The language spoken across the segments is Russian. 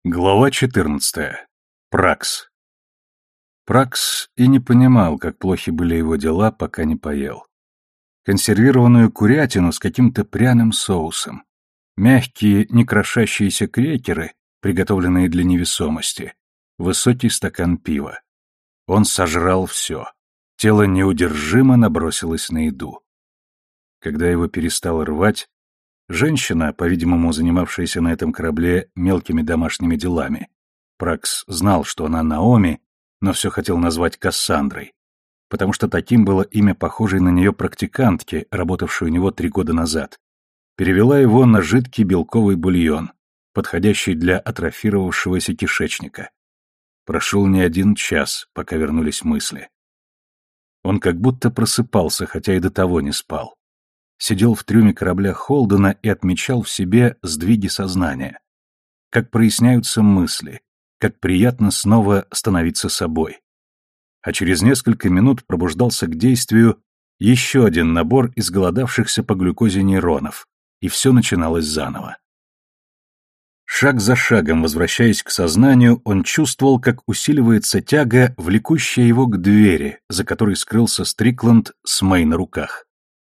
Глава 14. Пракс. Пракс и не понимал, как плохи были его дела, пока не поел. Консервированную курятину с каким-то пряным соусом, мягкие, не крошащиеся крекеры, приготовленные для невесомости, высокий стакан пива. Он сожрал все. Тело неудержимо набросилось на еду. Когда его перестало рвать, женщина, по-видимому, занимавшаяся на этом корабле мелкими домашними делами. Пракс знал, что она Наоми, но все хотел назвать Кассандрой, потому что таким было имя похожей на нее практикантки, работавшей у него 3 года назад. Перевела его на жидкий белковый бульон, подходящий для атрофировавшегося кишечника. Прошел не 1 час, пока вернулись мысли. Он как будто просыпался, хотя и до того не спал. Сидел в трюме корабля Холдена и отмечал в себе сдвиги сознания. Как проясняются мысли, как приятно снова становиться собой. А через несколько минут пробуждался к действию еще один набор изголодавшихся по глюкозе нейронов, и все начиналось заново. Шаг за шагом, возвращаясь к сознанию, он чувствовал, как усиливается тяга, влекущая его к двери, за которой скрылся Стрикланд с Мэй на руках.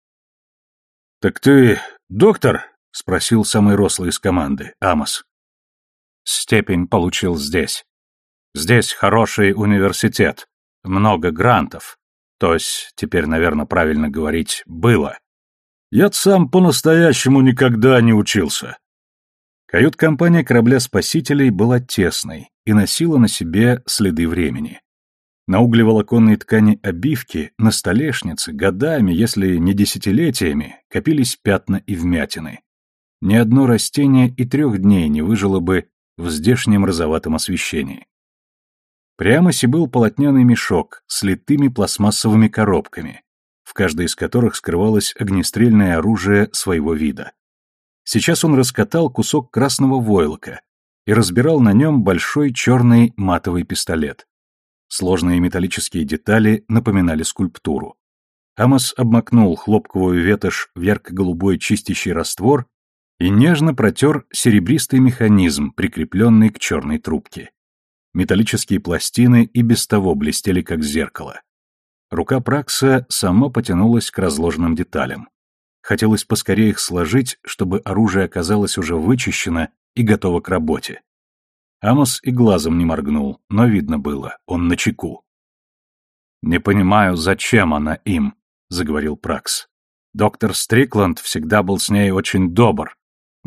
«Так ты доктор?» — спросил самый рослый из команды, Амос. «Степень получил здесь. Здесь хороший университет, много грантов. То есть, теперь, наверное, правильно говорить, было. Я сам по-настоящему никогда не учился». Кают-компания корабля-спасителей была тесной и носила на себе следы времени. На углеволоконной ткани обивки, на столешнице, годами, если не десятилетиями, копились пятна и вмятины. Ни одно растение и 3 дней не выжило бы в здешнем розоватом освещении. При Амосе был полотняный мешок с литыми пластмассовыми коробками, в каждой из которых скрывалось огнестрельное оружие своего вида. Сейчас он раскатал кусок красного войлока и разбирал на нем большой черный матовый пистолет. Сложные металлические детали напоминали скульптуру. Амос обмакнул хлопковую ветошь в ярко-голубой чистящий раствор и нежно протер серебристый механизм, прикрепленный к черной трубке. Металлические пластины и без того блестели как зеркало. Рука Пракса сама потянулась к разложенным деталям. Хотелось поскорее их сложить, чтобы оружие оказалось уже вычищено и готово к работе. Амос и глазом не моргнул, но видно было, он начеку. «Не понимаю, зачем она им», — заговорил Пракс. «Доктор Стрикланд всегда был с ней очень добр.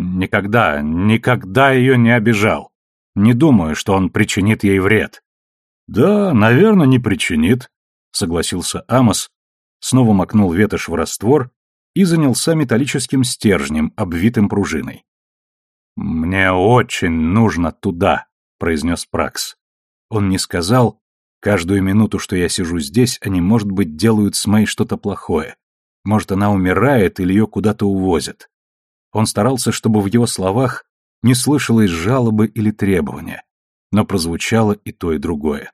Никогда ее не обижал. Не думаю, что он причинит ей вред». «Да, наверное, не причинит», — согласился Амос, снова макнул ветошь в раствор и занялся металлическим стержнем, обвитым пружиной. «Мне очень нужно туда», — произнес Пракс. Он не сказал: «Каждую минуту, что я сижу здесь, они, может быть, делают с Мэй что-то плохое. Может, она умирает или ее куда-то увозят». Он старался, чтобы в его словах не слышалось жалобы или требования, но прозвучало и то, и другое.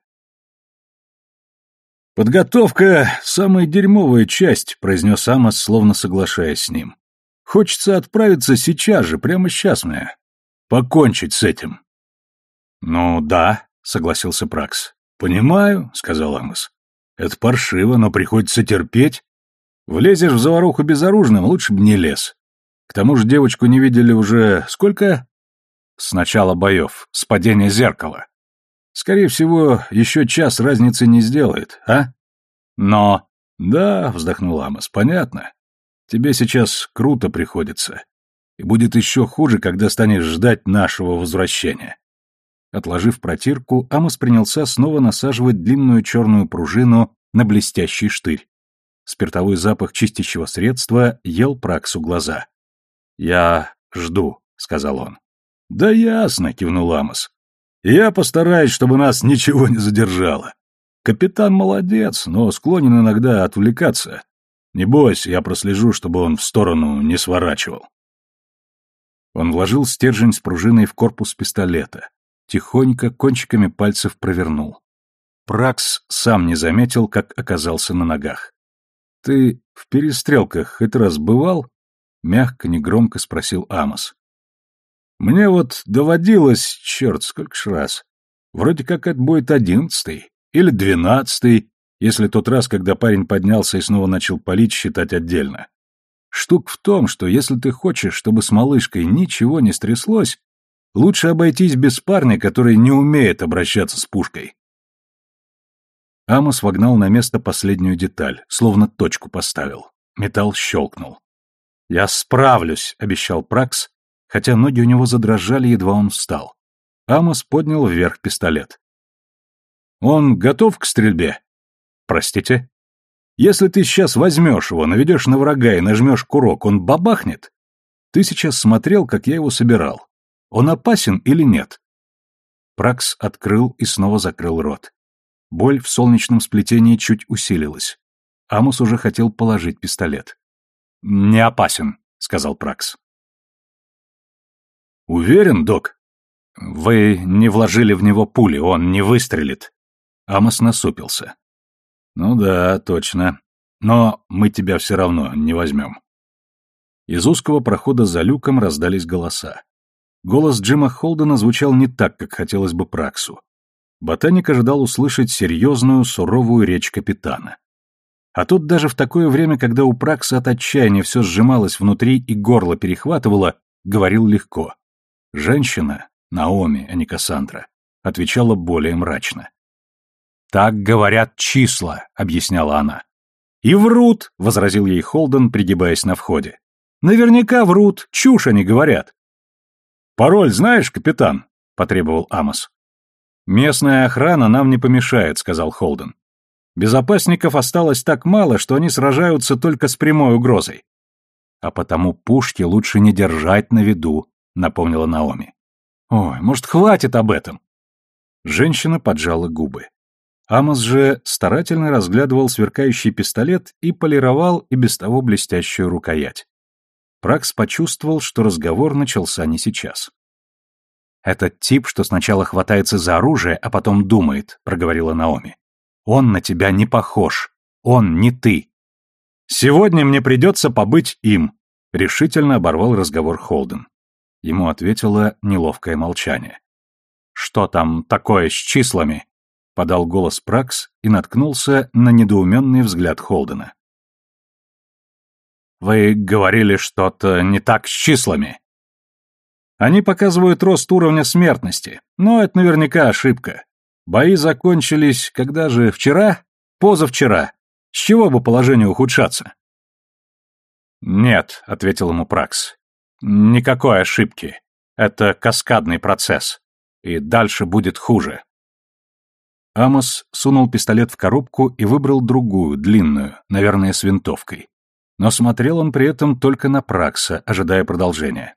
«Подготовка — самая дерьмовая часть», — произнес Амос, словно соглашаясь с ним. «Хочется отправиться сейчас же, прямо сейчас мне. Покончить с этим». «Ну да», — согласился Пракс. «Понимаю», — сказал Амос. «Это паршиво, но приходится терпеть. Влезешь в заваруху безоружным, лучше бы не лез. К тому же девочку не видели уже сколько?» «С начала боев, с падения зеркала. Скорее всего, еще час разницы не сделает, а? Но...» «Да», — вздохнул Амос, — «понятно. Тебе сейчас круто приходится. И будет еще хуже, когда станешь ждать нашего возвращения». Отложив протирку, Амос принялся снова насаживать длинную черную пружину на блестящий штырь. Спиртовой запах чистящего средства ел Праксу глаза. «Я жду», — сказал он. «Да ясно», — кивнул Амос. «Я постараюсь, чтобы нас ничего не задержало. Капитан молодец, но склонен иногда отвлекаться. Не бойся, я прослежу, чтобы он в сторону не сворачивал». Он вложил стержень с пружиной в корпус пистолета. Тихонько кончиками пальцев провернул. Пракс сам не заметил, как оказался на ногах. «Ты в перестрелках хоть раз бывал?» — мягко, негромко спросил Амос. Мне вот доводилось, черт, сколько ж раз. Вроде как это будет 11-й или 12-й, если тот раз, когда парень поднялся и снова начал палить, считать отдельно. Штука в том, что если ты хочешь, чтобы с малышкой ничего не стряслось, лучше обойтись без парня, который не умеет обращаться с пушкой. Амос вогнал на место последнюю деталь, словно точку поставил. Металл щелкнул. «Я справлюсь», — обещал Пракс, хотя ноги у него задрожали, едва он встал. Амос поднял вверх пистолет. «Он готов к стрельбе?» «Простите?» «Если ты сейчас возьмешь его, наведешь на врага и нажмешь курок, он бабахнет? Ты сейчас смотрел, как я его собирал. Он опасен или нет?» Пракс открыл и снова закрыл рот. Боль в солнечном сплетении чуть усилилась. Амос уже хотел положить пистолет. «Не опасен», — сказал Пракс. «Уверен, док?» «Вы не вложили в него пули, он не выстрелит». Амос насупился. «Ну да, точно. Но мы тебя все равно не возьмем». Из узкого прохода за люком раздались голоса. Голос Джима Холдена звучал не так, как хотелось бы Праксу. Ботаник ожидал услышать серьезную, суровую речь капитана. А тут даже в такое время, когда у Пракса от отчаяния все сжималось внутри и горло перехватывало, говорил легко. Женщина, Наоми, а не Кассандра, отвечала более мрачно. «Так говорят числа», — объясняла она. «И врут», — возразил ей Холден, пригибаясь на входе. «Наверняка врут, чушь они говорят». «Пароль знаешь, капитан?» — потребовал Амос. «Местная охрана нам не помешает», — сказал Холден. «Безопасников осталось так мало, что они сражаются только с прямой угрозой». «А потому пушки лучше не держать на виду», — напомнила Наоми. «Ой, может, хватит об этом?» Женщина поджала губы. Амос же старательно разглядывал сверкающий пистолет и полировал и без того блестящую рукоять. Пракс почувствовал, что разговор начался не сейчас. «Этот тип, что сначала хватается за оружие, а потом думает», — проговорила Наоми. «Он на тебя не похож. Он не ты». «Сегодня мне придется побыть им», — решительно оборвал разговор Холден. Ему ответило неловкое молчание. «Что там такое с числами?» — подал голос Пракс и наткнулся на недоуменный взгляд Холдена. «Вы говорили что-то не так с числами». «Они показывают рост уровня смертности, но это наверняка ошибка. Бои закончились, когда же, вчера? Позавчера. С чего бы положение ухудшаться?» «Нет», — ответил ему Пракс, — «никакой ошибки. Это каскадный процесс. И дальше будет хуже». Амос сунул пистолет в коробку и выбрал другую, длинную, наверное, с винтовкой. Но смотрел он при этом только на Пракса, ожидая продолжения.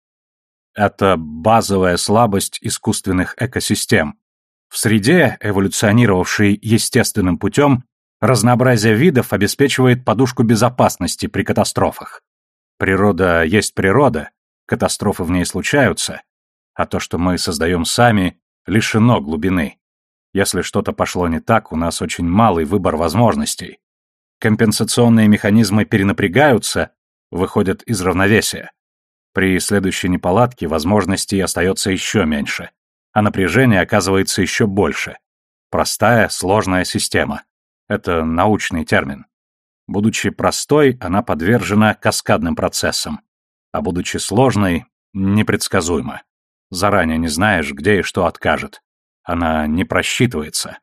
Это базовая слабость искусственных экосистем. В среде, эволюционировавшей естественным путем, разнообразие видов обеспечивает подушку безопасности при катастрофах. Природа есть природа, катастрофы в ней случаются, а то, что мы создаем сами, лишено глубины. Если что-то пошло не так, у нас очень малый выбор возможностей. Компенсационные механизмы перенапрягаются, выходят из равновесия. При следующей неполадке возможностей остается еще меньше, а напряжение оказывается еще больше. Простая, сложная система. Это научный термин. Будучи простой, она подвержена каскадным процессам, а будучи сложной, непредсказуема. Заранее не знаешь, где и что откажет. Она не просчитывается.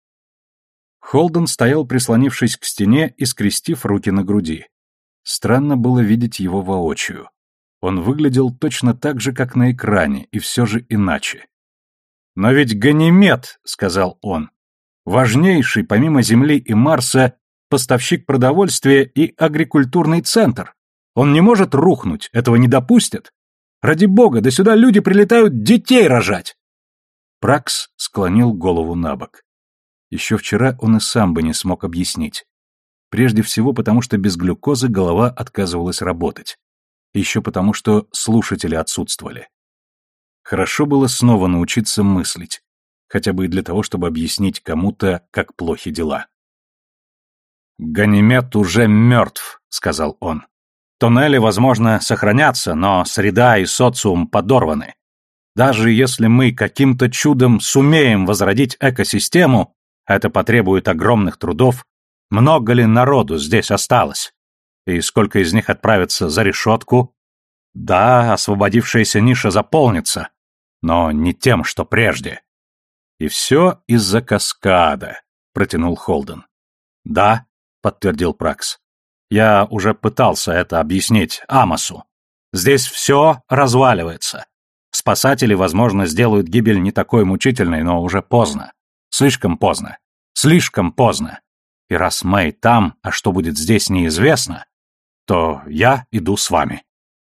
Холден стоял, прислонившись к стене и скрестив руки на груди. Странно было видеть его воочию. Он выглядел точно так же, как на экране, и все же иначе. «Но ведь Ганимед», — сказал он, — «важнейший, помимо Земли и Марса, поставщик продовольствия и агрикультурный центр. Он не может рухнуть, этого не допустят. Ради бога, да сюда люди прилетают детей рожать!» Пракс склонил голову набок. Еще вчера он и сам бы не смог объяснить. Прежде всего потому, что без глюкозы голова отказывалась работать. Еще потому, что слушатели отсутствовали. Хорошо было снова научиться мыслить, хотя бы и для того, чтобы объяснить кому-то, как плохи дела. «Ганимед уже мертв», — сказал он. Туннели, возможно, сохранятся, но среда и социум подорваны. Даже если мы каким-то чудом сумеем возродить экосистему, это потребует огромных трудов, много ли народу здесь осталось? И сколько из них отправится за решетку? Да, освободившаяся ниша заполнится, но не тем, что прежде. И все из-за каскада, протянул Холден. Да, подтвердил Пракс. Я уже пытался это объяснить Амосу. Здесь все разваливается. Спасатели, возможно, сделают гибель не такой мучительной, но уже поздно. Слишком поздно. Слишком поздно. И раз Мэй там, а что будет здесь, неизвестно, то я иду с вами.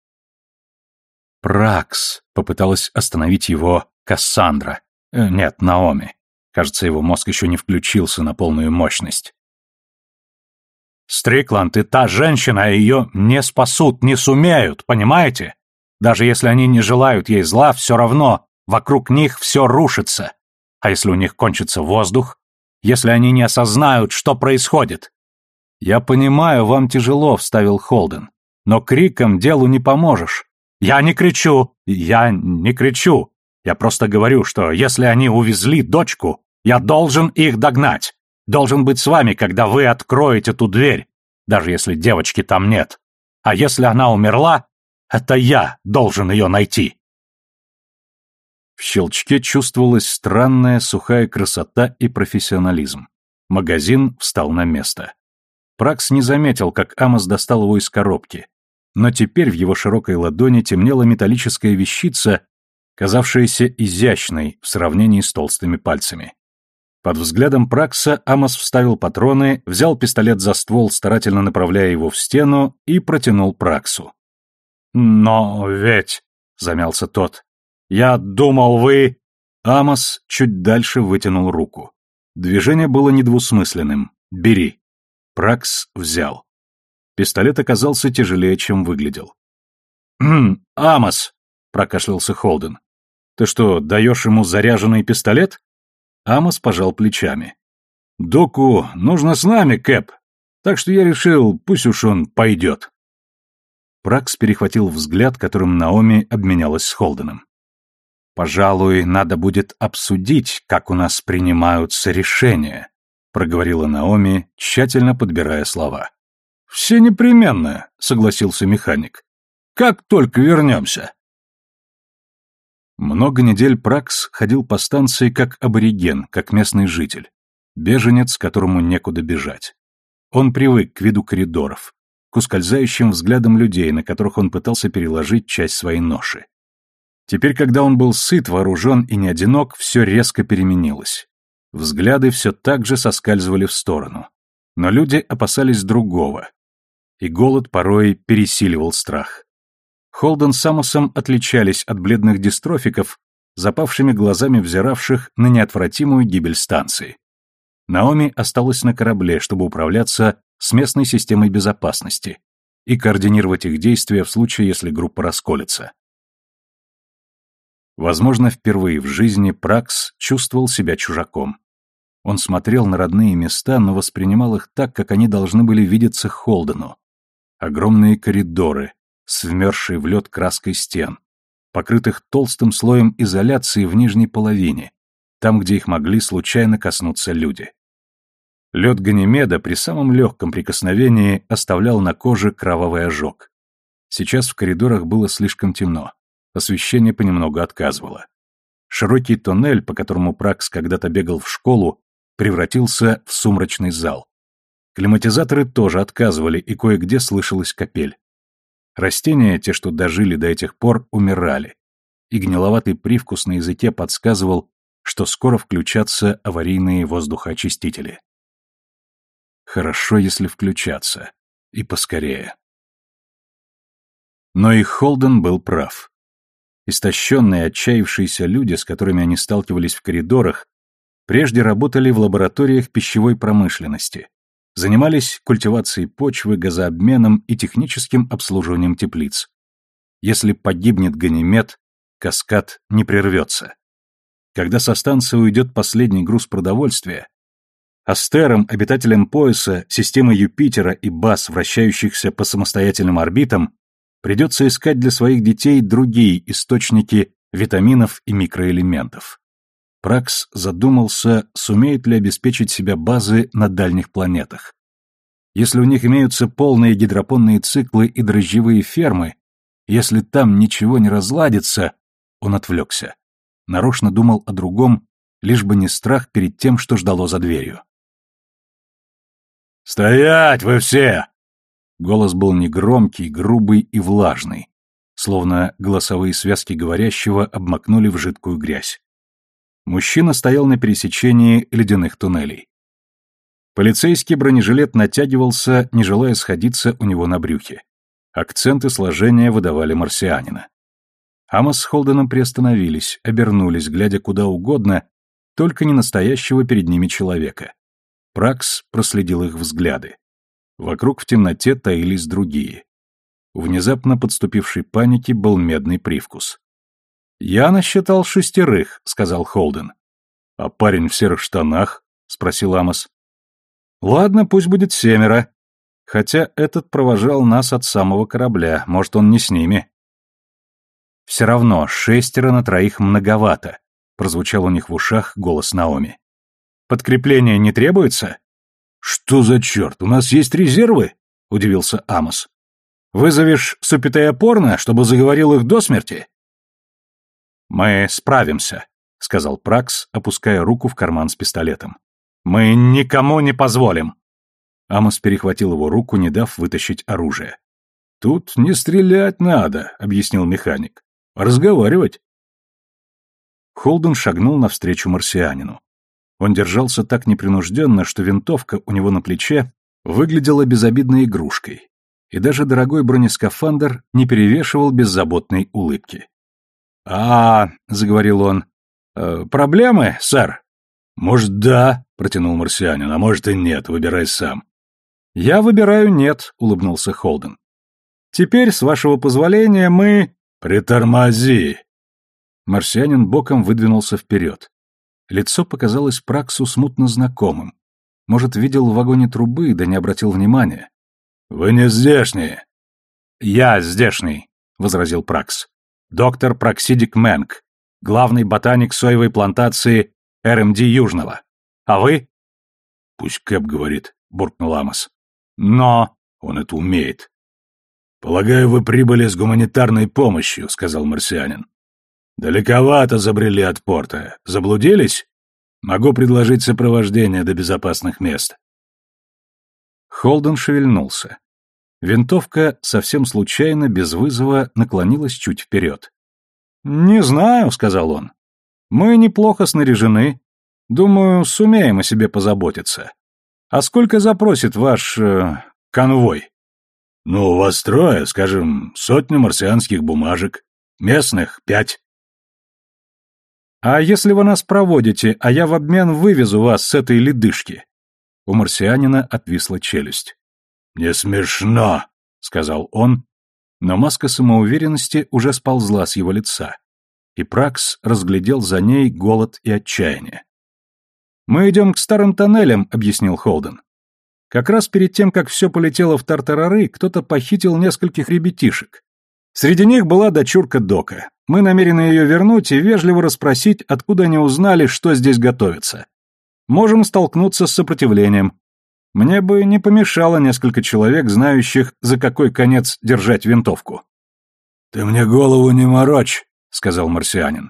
Пракс, попыталась остановить его Кассандра. Нет, Наоми. Кажется, его мозг еще не включился на полную мощность. Стрикланд и та женщина ее не спасут, не сумеют, понимаете? Даже если они не желают ей зла, все равно вокруг них все рушится. А если у них кончится воздух? Если они не осознают, что происходит? «Я понимаю, вам тяжело», — вставил Холден. «Но криком делу не поможешь». Я не кричу. Я просто говорю, что если они увезли дочку, я должен их догнать. Должен быть с вами, когда вы откроете ту дверь, даже если девочки там нет. А если она умерла, это я должен ее найти». В щелчке чувствовалась странная сухая красота и профессионализм. Магазин встал на место. Пракс не заметил, как Амос достал его из коробки, но теперь в его широкой ладони темнела металлическая вещица, казавшаяся изящной в сравнении с толстыми пальцами. Под взглядом Пракса Амос вставил патроны, взял пистолет за ствол, старательно направляя его в стену, и протянул Праксу. «Но ведь...» — замялся тот. «Я думал, вы...» Амос чуть дальше вытянул руку. Движение было недвусмысленным. «Бери». Пракс взял. Пистолет оказался тяжелее, чем выглядел. Амос!» — прокашлялся Холден. «Ты что, даешь ему заряженный пистолет?» Амос пожал плечами. «Доку нужно с нами, Кэп, так что я решил, пусть уж он пойдет». Пракс перехватил взгляд, которым Наоми обменялась с Холденом. «Пожалуй, надо будет обсудить, как у нас принимаются решения», проговорила Наоми, тщательно подбирая слова. «Все непременно», — согласился механик. «Как только вернемся». Много недель Пракс ходил по станции как абориген, как местный житель, беженец, которому некуда бежать. Он привык к виду коридоров, к ускользающим взглядам людей, на которых он пытался переложить часть своей ноши. Теперь, когда он был сыт, вооружен и не одинок, все резко переменилось. Взгляды все так же соскальзывали в сторону. Но люди опасались другого. И голод порой пересиливал страх. Холден с Амосом отличались от бледных дистрофиков, запавшими глазами взиравших на неотвратимую гибель станции. Наоми осталась на корабле, чтобы управляться с местной системой безопасности и координировать их действия в случае, если группа расколется. Возможно, впервые в жизни Пракс чувствовал себя чужаком. Он смотрел на родные места, но воспринимал их так, как они должны были видеться Холдену. Огромные коридоры с вмерзшей в лед краской стен, покрытых толстым слоем изоляции в нижней половине, там, где их могли случайно коснуться люди. Лед Ганимеда при самом легком прикосновении оставлял на коже кровавый ожог. Сейчас в коридорах было слишком темно. Освещение понемногу отказывало. Широкий тоннель, по которому Пракс когда-то бегал в школу, превратился в сумрачный зал. Климатизаторы тоже отказывали, и кое-где слышалась капель. Растения, те, что дожили до этих пор, умирали. И гниловатый привкус на языке подсказывал, что скоро включатся аварийные воздухоочистители. Хорошо, если включатся. И поскорее. Но и Холден был прав. Истощенные, отчаявшиеся люди, с которыми они сталкивались в коридорах, прежде работали в лабораториях пищевой промышленности, занимались культивацией почвы, газообменом и техническим обслуживанием теплиц. Если погибнет Ганимед, каскад не прервется. Когда со станции уйдет последний груз продовольствия, Астерам, обитателям пояса, системы Юпитера и баз, вращающихся по самостоятельным орбитам, придется искать для своих детей другие источники витаминов и микроэлементов. Пракс задумался, сумеют ли обеспечить себя базы на дальних планетах. Если у них имеются полные гидропонные циклы и дрожжевые фермы, если там ничего не разладится, он отвлекся. Нарочно думал о другом, лишь бы не страх перед тем, что ждало за дверью. «Стоять вы все!» Голос был негромкий, грубый и влажный, словно голосовые связки говорящего обмакнули в жидкую грязь. Мужчина стоял на пересечении ледяных туннелей. Полицейский бронежилет натягивался, не желая сходиться у него на брюхе. Акценты сложения выдавали марсианина. Амос с Холденом приостановились, обернулись, глядя куда угодно, только не настоящего перед ними человека. Пракс проследил их взгляды. Вокруг в темноте таились другие. У внезапно подступившей паники был медный привкус. «Я насчитал 6», — сказал Холден. «А парень в серых штанах?» — спросил Амос. «Ладно, пусть будет 7. Хотя этот провожал нас от самого корабля, может, он не с ними». «Все равно 6 на 3 многовато», — прозвучал у них в ушах голос Наоми. «Подкрепление не требуется?» «Что за черт? У нас есть резервы?» — удивился Амос. «Вызовешь Супитея Порно, чтобы заговорил их до смерти?» «Мы справимся», — сказал Пракс, опуская руку в карман с пистолетом. «Мы никому не позволим». Амос перехватил его руку, не дав вытащить оружие. «Тут не стрелять надо», — объяснил механик. «Разговаривать». Холден шагнул навстречу марсианину. Он держался так непринужденно, что винтовка у него на плече выглядела безобидной игрушкой, и даже дорогой бронескафандр не перевешивал беззаботной улыбки. заговорил он, — «проблемы, сэр?» «Может, да», — протянул марсианин, — «а может и нет, выбирай сам». «Я выбираю нет», — улыбнулся Холден. «Теперь, с вашего позволения, мы...» «Притормози!» Марсианин боком выдвинулся вперед. Лицо показалось Праксу смутно знакомым. Может, видел в вагоне трубы, да не обратил внимания. «Вы не здешние». «Я здешний», — возразил Пракс. «Доктор Праксидик Мэнк, главный ботаник соевой плантации РМД Южного. А вы?» «Пусть Кэп говорит», — буркнул Амос. «Но...» «Он это умеет». «Полагаю, вы прибыли с гуманитарной помощью», — сказал марсианин. «Далековато забрели от порта. Заблудились? Могу предложить сопровождение до безопасных мест». Холден шевельнулся. Винтовка совсем случайно, без вызова, наклонилась чуть вперед. «Не знаю», — сказал он. «Мы неплохо снаряжены. Думаю, сумеем о себе позаботиться. А сколько запросит ваш... конвой?» «Ну, у вас 3, скажем, 100 марсианских бумажек. Местных 5. «А если вы нас проводите, а я в обмен вывезу вас с этой ледышки?» У марсианина отвисла челюсть. «Не смешно», — сказал он, но маска самоуверенности уже сползла с его лица, и Пракс разглядел за ней голод и отчаяние. «Мы идем к старым тоннелям», — объяснил Холден. «Как раз перед тем, как все полетело в тартарары, кто-то похитил нескольких ребятишек. Среди них была дочурка Дока. Мы намерены ее вернуть и вежливо расспросить, откуда они узнали, что здесь готовится. Можем столкнуться с сопротивлением. Мне бы не помешало несколько человек, знающих, за какой конец держать винтовку». «Ты мне голову не морочь», — сказал марсианин.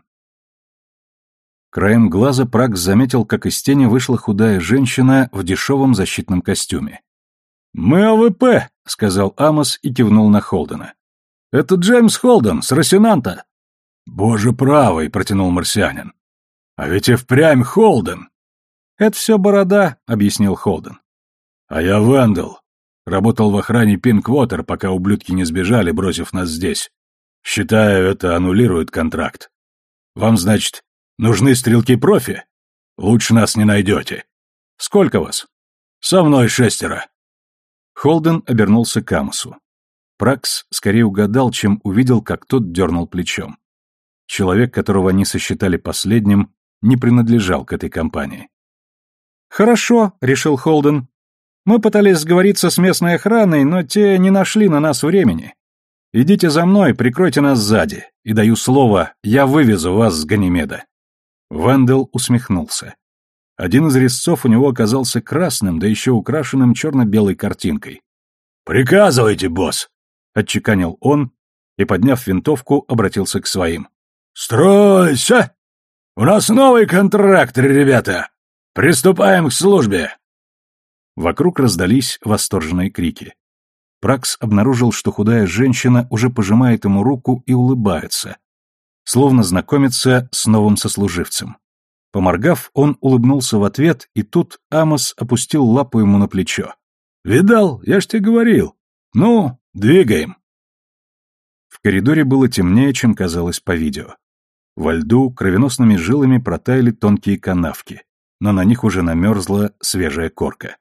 Краем глаза Пракс заметил, как из тени вышла худая женщина в дешевом защитном костюме. «Мы АВП», — сказал Амос и кивнул на Холдена. «Это Джеймс Холден, с Росинанта». «Боже правый», — протянул марсианин. «А ведь и впрямь Холден». «Это все борода», — объяснил Холден. «А я Вендел. Работал в охране Пинквотер, пока ублюдки не сбежали, бросив нас здесь. Считаю, это аннулирует контракт. Вам, значит, нужны стрелки-профи? Лучше нас не найдете». «Сколько вас?» «Со мной 6». Холден обернулся к Амосу. Пракс скорее угадал, чем увидел, как тот дернул плечом. Человек, которого они сосчитали последним, не принадлежал к этой компании. «Хорошо», — решил Холден. «Мы пытались сговориться с местной охраной, но те не нашли на нас времени. Идите за мной, прикройте нас сзади, и даю слово, я вывезу вас с Ганимеда». Вендел усмехнулся. Один из резцов у него оказался красным, да еще украшенным черно-белой картинкой. «Приказывайте, босс!» — отчеканил он и, подняв винтовку, обратился к своим. «Стройся! У нас новый контракт, ребята! Приступаем к службе!» Вокруг раздались восторженные крики. Пракс обнаружил, что худая женщина уже пожимает ему руку и улыбается, словно знакомится с новым сослуживцем. Поморгав, он улыбнулся в ответ, и тут Амос опустил лапу ему на плечо. «Видал? Я ж тебе говорил. Ну, двигаем!» В коридоре было темнее, чем казалось по видео. Во льду кровеносными жилами протаяли тонкие канавки, но на них уже намерзла свежая корка.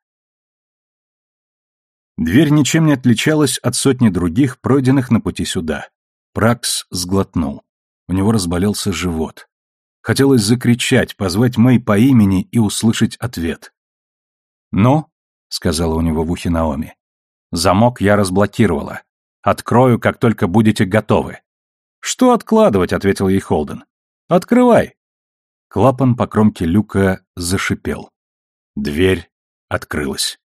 Дверь ничем не отличалась от сотни других, пройденных на пути сюда. Пракс сглотнул. У него разболелся живот. Хотелось закричать, позвать Мэй по имени и услышать ответ. «Ну?» — сказала у него в ухе Наоми. «Замок я разблокировала. Открою, как только будете готовы». «Что откладывать?» — ответил ей Холден. «Открывай». Клапан по кромке люка зашипел. Дверь открылась.